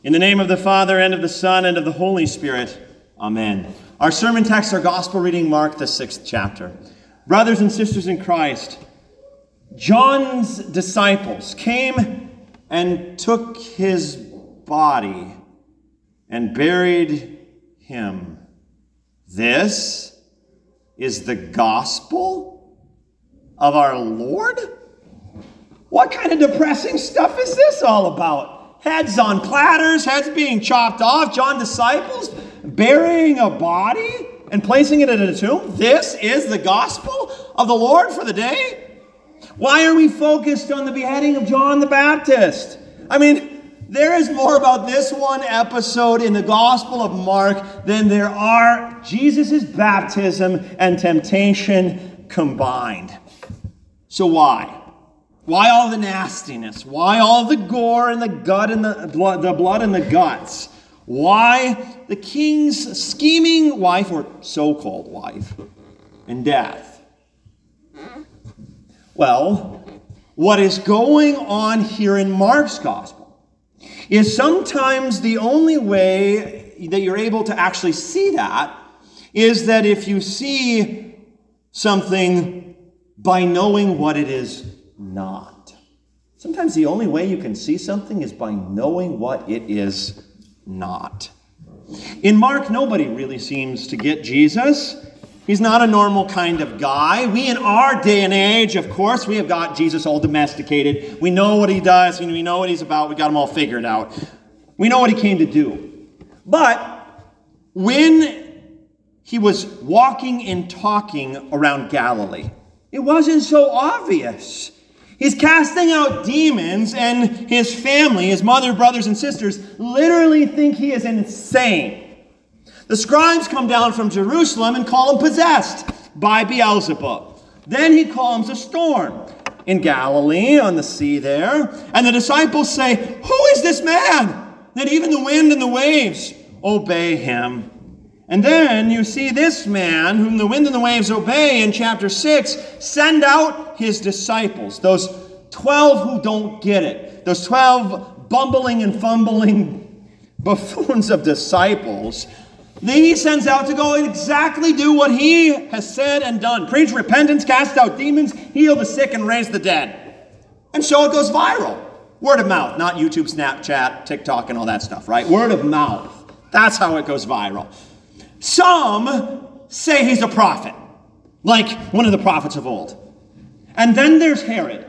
In the name of the Father, and of the Son, and of the Holy Spirit. Amen. Our sermon text, our gospel reading, Mark, the 6th chapter. Brothers and sisters in Christ, John's disciples came and took his body and buried him. This is the gospel of our Lord? What kind of depressing stuff is this all about? Heads on platters, heads being chopped off, John's disciples burying a body and placing it in a tomb. This is the gospel of the Lord for the day? Why are we focused on the beheading of John the Baptist? There is more about this one episode in the Gospel of Mark than there are Jesus' baptism and temptation combined. So why? Why all the nastiness? Why all the gore and the gut and the blood and the guts? Why the king's scheming wife, or so-called wife, and death? Well, what is going on here in Mark's gospel is sometimes the only way that you're able to actually see that is that if you see something by knowing what it is not. Sometimes the only way you can see something is by knowing what it is not. In Mark, nobody really seems to get Jesus. He's not a normal kind of guy. We, in our day and age, of course, we have got Jesus all domesticated. We know what he does. We know what he's about. We got him all figured out. We know what he came to do. But when he was walking and talking around Galilee, it wasn't so obvious. He's casting out demons, and his family, his mother, brothers, and sisters, literally think he is insane. The scribes come down from Jerusalem and call him possessed by Beelzebub. Then he calms a storm in Galilee on the sea there, and the disciples say, "Who is this man that even the wind and the waves obey him?" And then you see this man, whom the wind and the waves obey, in chapter 6, send out his disciples, those 12 who don't get it, those 12 bumbling and fumbling buffoons of disciples. He sends out to go and exactly do what he has said and done. Preach repentance, cast out demons, heal the sick, and raise the dead. And so it goes viral. Word of mouth, not YouTube, Snapchat, TikTok, and all that stuff, right? Word of mouth. That's how it goes viral. Some say he's a prophet, like one of the prophets of old. And then there's Herod.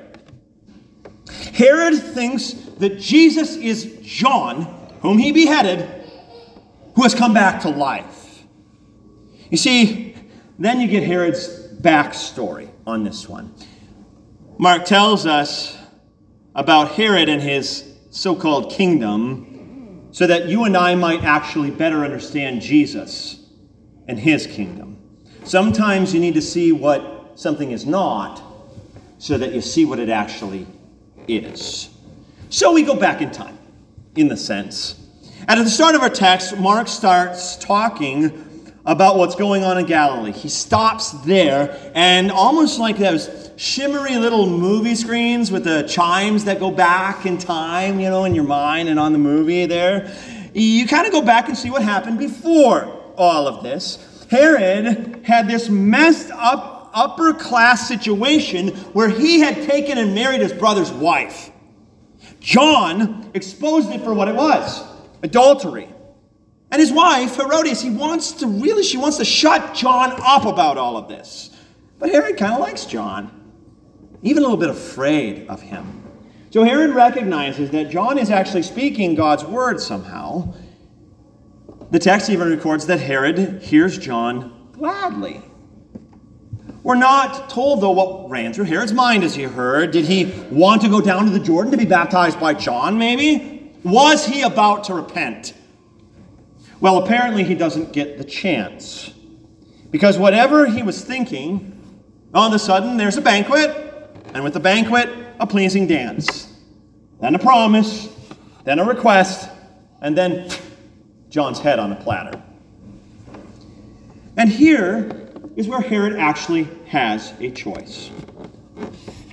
Herod thinks that Jesus is John, whom he beheaded, who has come back to life. You see, then you get Herod's backstory on this one. Mark tells us about Herod and his so-called kingdom so that you and I might actually better understand Jesus and his kingdom. Sometimes you need to see what something is not so that you see what it actually is. So we go back in time, in the sense. And at the start of our text, Mark starts talking about what's going on in Galilee. He stops there, and almost like those shimmery little movie screens with the chimes that go back in time, in your mind and on the movie there, you kind of go back and see what happened before all of this. Herod had this messed up upper class situation where he had taken and married his brother's wife. John exposed it for what it was, adultery. And his wife, Herodias, she wants to shut John up about all of this. But Herod kind of likes John, even a little bit afraid of him. So Herod recognizes that John is actually speaking God's word somehow. The text even records that Herod hears John gladly. We're not told, though, what ran through Herod's mind as he heard. Did he want to go down to the Jordan to be baptized by John, maybe? Was he about to repent? Well, apparently he doesn't get the chance. Because whatever he was thinking, all of a sudden there's a banquet, and with the banquet, a pleasing dance. Then a promise, then a request, and then John's head on a platter. And here is where Herod actually has a choice.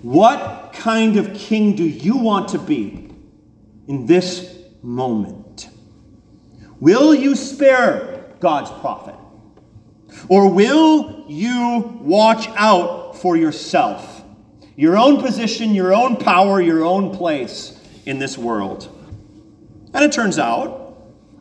What kind of king do you want to be in this moment? Will you spare God's prophet? Or will you watch out for yourself? Your own position, your own power, your own place in this world. And it turns out,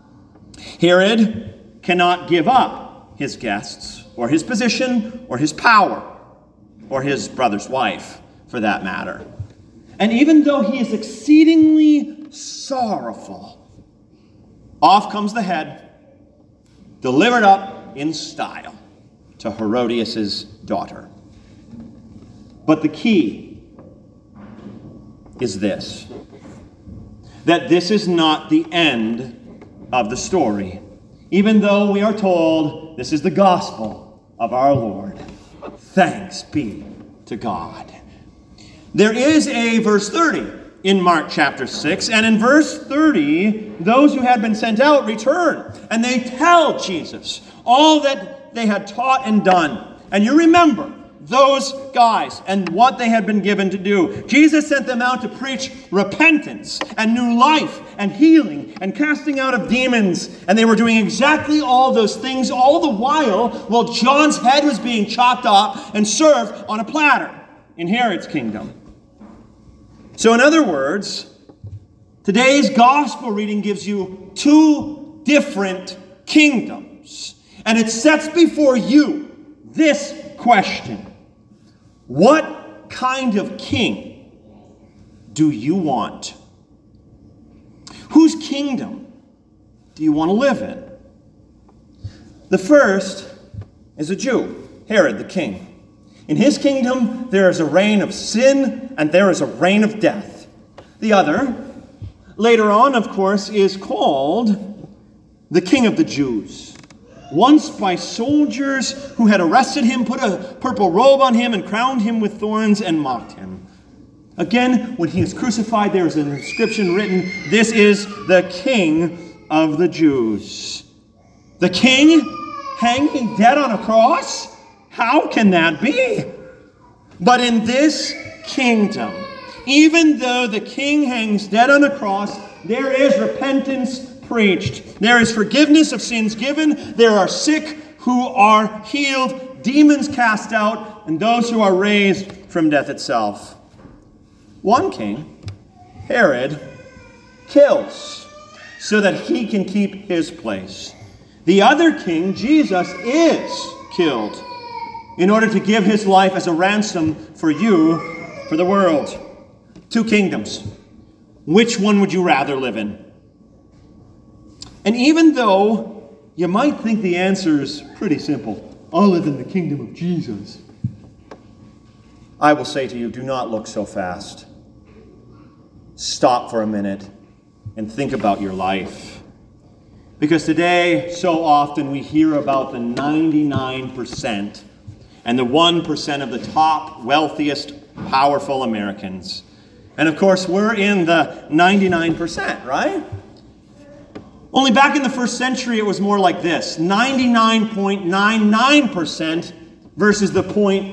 Herod cannot give up his guests, or his position, or his power, or his brother's wife, for that matter. And even though he is exceedingly sorrowful, off comes the head, delivered up in style to Herodias' daughter. But the key is this, that this is not the end of the story, even though we are told this is the gospel of our Lord. Thanks be to God. There is a verse 30 in Mark chapter 6, and in verse 30, those who had been sent out return, and they tell Jesus all that they had taught and done. And you remember those guys and what they had been given to do. Jesus sent them out to preach repentance and new life and healing and casting out of demons. And they were doing exactly all those things all the while John's head was being chopped up and served on a platter in Herod's kingdom. So in other words, today's gospel reading gives you two different kingdoms. And it sets before you this question. What kind of king do you want? Whose kingdom do you want to live in? The first is a Jew, Herod the king. In his kingdom, there is a reign of sin and there is a reign of death. The other, later on, of course, is called the King of the Jews. Once by soldiers who had arrested him, put a purple robe on him, and crowned him with thorns and mocked him. Again, when he is crucified, there is an inscription written, "This is the King of the Jews." The king hanging dead on a cross? How can that be? But in this kingdom, even though the king hangs dead on a cross, there is repentance preached. There is forgiveness of sins given. There are sick who are healed, demons cast out, and those who are raised from death itself. One king, Herod, kills so that he can keep his place. The other king, Jesus, is killed in order to give his life as a ransom for you, for the world. Two kingdoms. Which one would you rather live in? And even though you might think the answer is pretty simple, I'll live in the kingdom of Jesus, I will say to you, do not look so fast. Stop for a minute and think about your life. Because today, so often, we hear about the 99% and the 1% of the top, wealthiest, powerful Americans. And of course, we're in the 99%, right? Only back in the first century, it was more like this. 99.99% versus the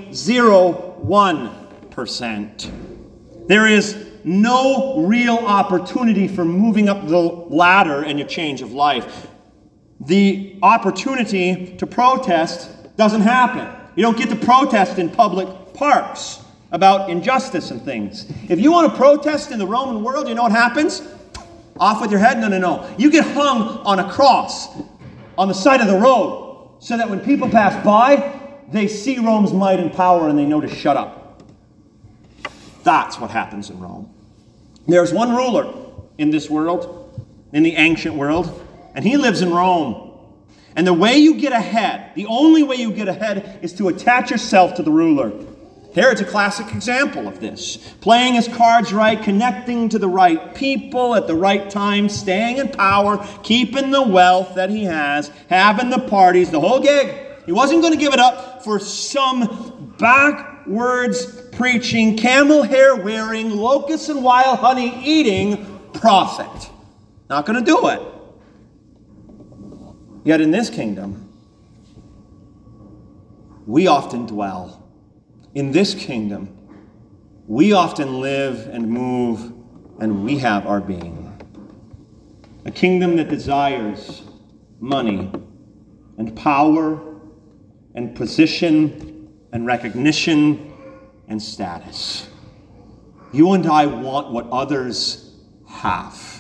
0.01%. There is no real opportunity for moving up the ladder in your change of life. The opportunity to protest doesn't happen. You don't get to protest in public parks about injustice and things. If you want to protest in the Roman world, you know what happens? Off with your head? No. You get hung on a cross on the side of the road so that when people pass by, they see Rome's might and power and they know to shut up. That's what happens in Rome. There's one ruler in this world, in the ancient world, and he lives in Rome. And the way you get ahead, the only way you get ahead, is to attach yourself to the ruler. Herod's a classic example of this. Playing his cards right, connecting to the right people at the right time, staying in power, keeping the wealth that he has, having the parties, the whole gig. He wasn't going to give it up for some backwards preaching, camel hair wearing, locust and wild honey eating prophet. Not going to do it. Yet in this kingdom, we often dwell. In this kingdom, we often live and move and we have our being. A kingdom that desires money and power and position and recognition and status. You and I want what others have.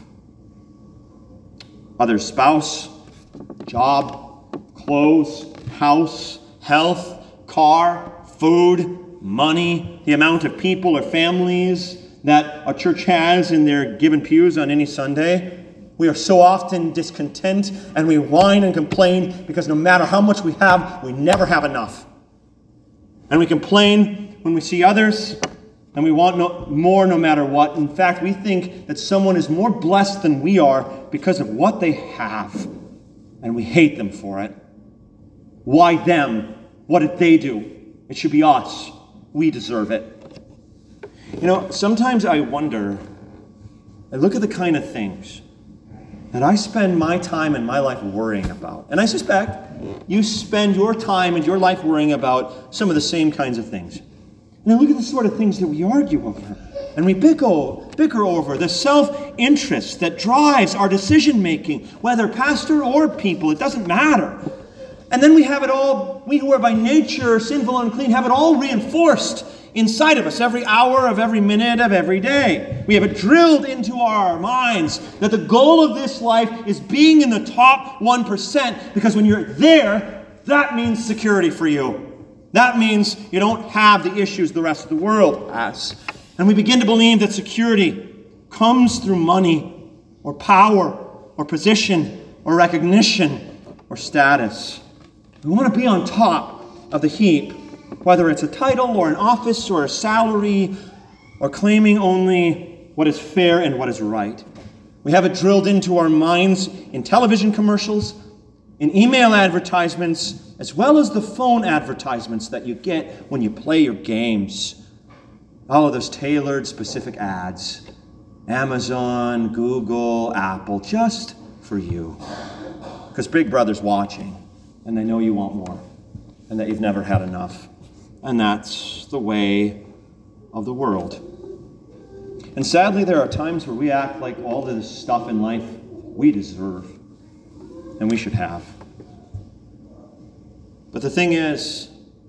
Others' spouse, job, clothes, house, health, car, food, money, the amount of people or families that a church has in their given pews on any Sunday. We are so often discontent and we whine and complain because no matter how much we have, we never have enough. And we complain when we see others and we want more no matter what. In fact, we think that someone is more blessed than we are because of what they have. And we hate them for it. Why them? What did they do? It should be us. We deserve it. You know, sometimes I wonder, I look at the kind of things that I spend my time and my life worrying about. And I suspect you spend your time and your life worrying about some of the same kinds of things. And I look at the sort of things that we argue over. And we bicker over the self-interest that drives our decision-making, whether pastor or people, it doesn't matter. And then we have it all, we who are by nature sinful and unclean, have it all reinforced inside of us every hour of every minute of every day. We have it drilled into our minds that the goal of this life is being in the top 1%, because when you're there, that means security for you. That means you don't have the issues the rest of the world has. And we begin to believe that security comes through money or power or position or recognition or status. We want to be on top of the heap, whether it's a title or an office or a salary or claiming only what is fair and what is right. We have it drilled into our minds in television commercials, in email advertisements, as well as the phone advertisements that you get when you play your games. All of those tailored, specific ads. Amazon, Google, Apple, just for you. Because Big Brother's watching, and they know you want more, and that you've never had enough. And that's the way of the world. And sadly, there are times where we act like all of this stuff in life we deserve, and we should have. But the thing is,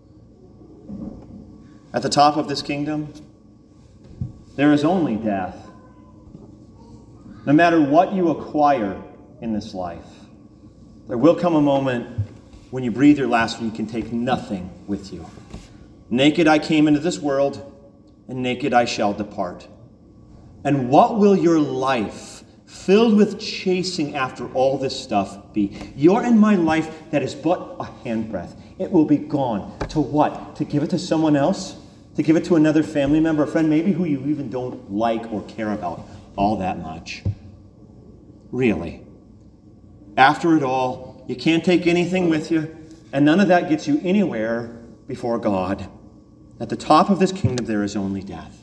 at the top of this kingdom, there is only death. No matter what you acquire in this life, there will come a moment when you breathe your last and you can take nothing with you. Naked I came into this world, and naked I shall depart. And what will your life, filled with chasing after all this stuff, be? Your and my life that is but a handbreadth. It will be gone. To what? To give it to someone else? To give it to another family member, a friend, maybe who you even don't like or care about all that much? Really? After it all, you can't take anything with you, and none of that gets you anywhere before God. At the top of this kingdom, there is only death.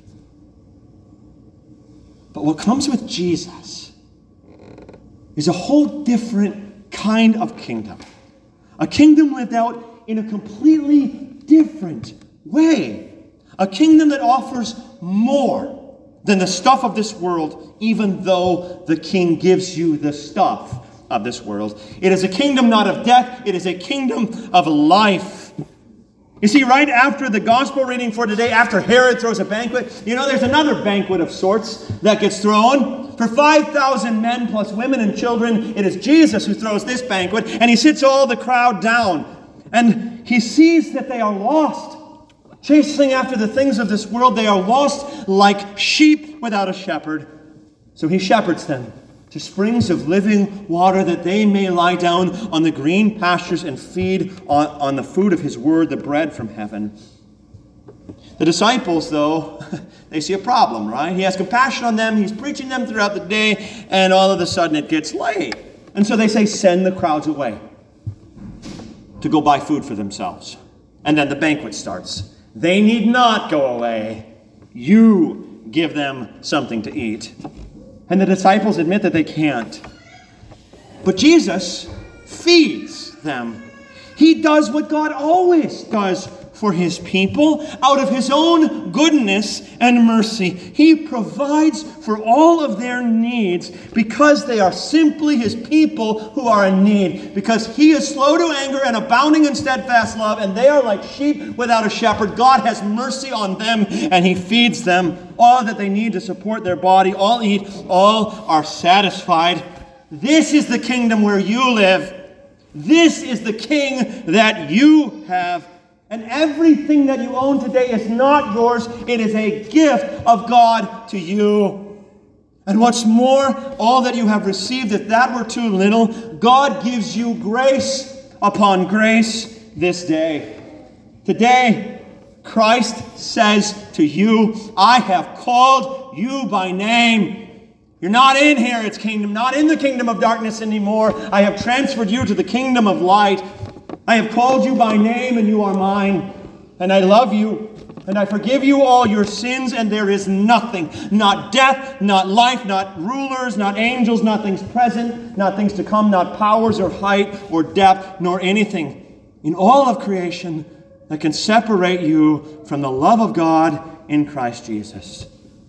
But what comes with Jesus is a whole different kind of kingdom. A kingdom lived out in a completely different way. A kingdom that offers more than the stuff of this world, even though the king gives you the stuff of this world. It is a kingdom not of death, it is a kingdom of life. You see, right after the gospel reading for today, after Herod throws a banquet, there's another banquet of sorts that gets thrown. For 5,000 men plus women and children, it is Jesus who throws this banquet, and he sits all the crowd down. And he sees that they are lost. Chasing after the things of this world, they are lost like sheep without a shepherd. So he shepherds them to springs of living water, that they may lie down on the green pastures and feed on the food of his word, the bread from heaven. The disciples, though, they see a problem, right? He has compassion on them. He's preaching them throughout the day, and all of a sudden it gets late. And so they say, send the crowds away to go buy food for themselves. And then the banquet starts. They need not go away. You give them something to eat. And the disciples admit that they can't. But Jesus feeds them. He does what God always does for his people out of his own goodness and mercy. He provides for all of their needs because they are simply his people who are in need. Because he is slow to anger and abounding in steadfast love, and they are like sheep without a shepherd. God has mercy on them, and he feeds them all that they need to support their body. All eat, all are satisfied. This is the kingdom where you live. This is the king that you have. And everything that you own today is not yours. It is a gift of God to you. And what's more, all that you have received, if that were too little, God gives you grace upon grace this day. Today, Christ says to you, I have called you by name. You're not in Herod's kingdom, not in the kingdom of darkness anymore. I have transferred you to the kingdom of light. I have called you by name, and you are mine. And I love you, and I forgive you all your sins, and there is nothing, not death, not life, not rulers, not angels, not things present, not things to come, not powers or height or depth, nor anything in all of creation that can separate you from the love of God in Christ Jesus.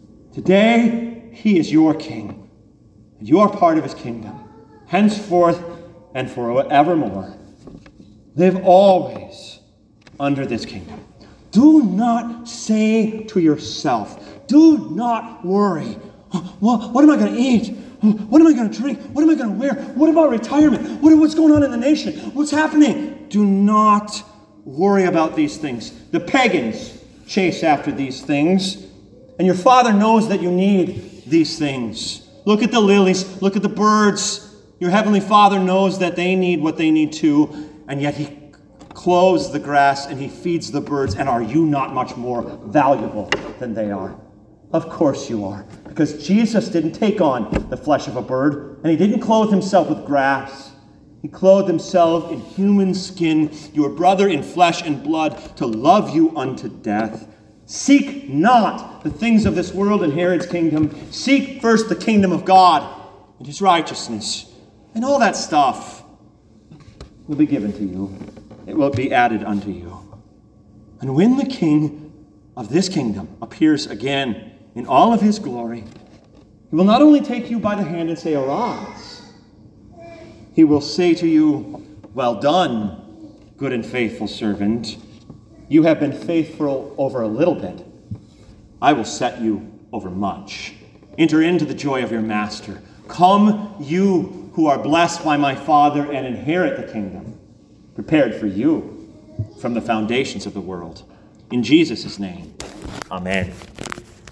Today, he is your king, and you are part of his kingdom, henceforth and forevermore. Live always under this kingdom. Do not say to yourself, do not worry. What am I going to eat? What am I going to drink? What am I going to wear? What about retirement? What's going on in the nation? What's happening? Do not worry about these things. The pagans chase after these things, and your Father knows that you need these things. Look at the lilies. Look at the birds. Your Heavenly Father knows that they need what they need too, and yet he clothes the grass and he feeds the birds. And are you not much more valuable than they are? Of course you are, because Jesus didn't take on the flesh of a bird, and he didn't clothe himself with grass. He clothed himself in human skin, your brother in flesh and blood, to love you unto death. Seek not the things of this world and Herod's kingdom. Seek first the kingdom of God and his righteousness. And all that stuff will be given to you. It will be added unto you. And when the king of this kingdom appears again in all of his glory, he will not only take you by the hand and say, arise. He will say to you, well done, good and faithful servant. You have been faithful over a little bit. I will set you over much. Enter into the joy of your master. Come, you who are blessed by my Father, and inherit the kingdom, prepared for you from the foundations of the world. In Jesus' name, amen.